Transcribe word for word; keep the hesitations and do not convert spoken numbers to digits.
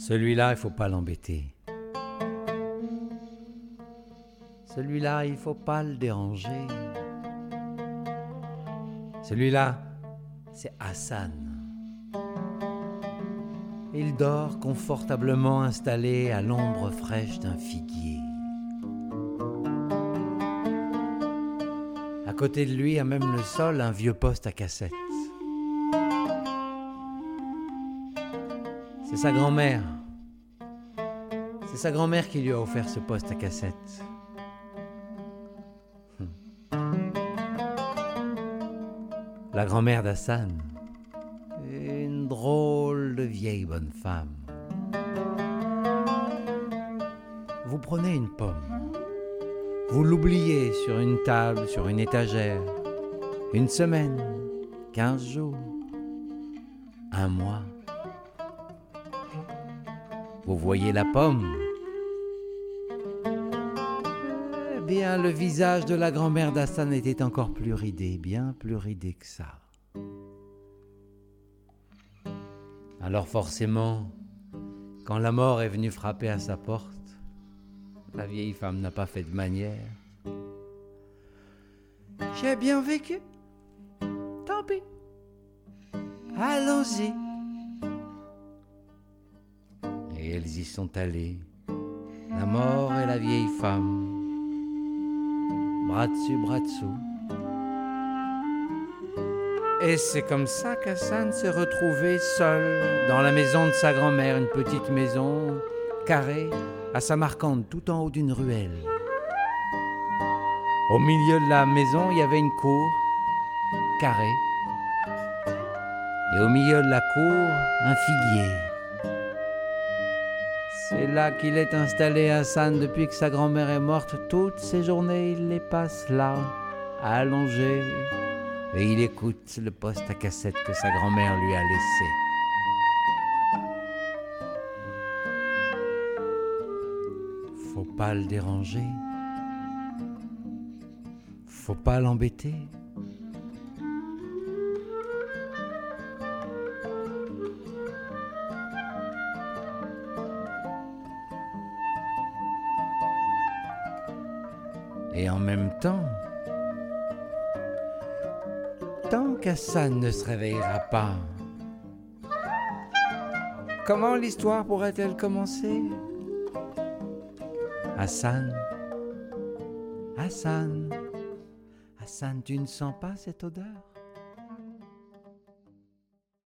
Celui-là, il faut pas l'embêter. Celui-là, il faut pas le déranger. Celui-là, c'est Hassan. Il dort confortablement installé à l'ombre fraîche d'un figuier. À côté de lui, à même le sol, un vieux poste à cassette. C'est sa grand-mère. C'est sa grand-mère qui lui a offert ce poste à cassette. La grand-mère d'Hassan, une drôle de vieille bonne femme. Vous prenez une pomme, vous l'oubliez sur une table, sur une étagère, une semaine, quinze jours, un mois. Vous voyez la pomme. Eh bien, le visage de la grand-mère d'Hassan était encore plus ridé, bien plus ridé que ça. Alors forcément, quand la mort est venue frapper à sa porte, la vieille femme n'a pas fait de manière. J'ai bien vécu. Tant pis. Allons-y. Et elles y sont allées, la mort et la vieille femme, bras dessus, bras dessous. Et c'est comme ça qu'Hassan s'est retrouvé seul dans la maison de sa grand-mère, une petite maison carrée à Samarcande, tout en haut d'une ruelle. Au milieu de la maison, il y avait une cour carrée. Et au milieu de la cour, un figuier. C'est là qu'il est installé, Hassan, depuis que sa grand-mère est morte. Toutes ses journées, il les passe là, allongé, et il écoute le poste à cassette que sa grand-mère lui a laissé. Faut pas le déranger, faut pas l'embêter. Et en même temps, tant qu'Hassan ne se réveillera pas, comment l'histoire pourrait-elle commencer? Hassan, Hassan, Hassan, tu ne sens pas cette odeur?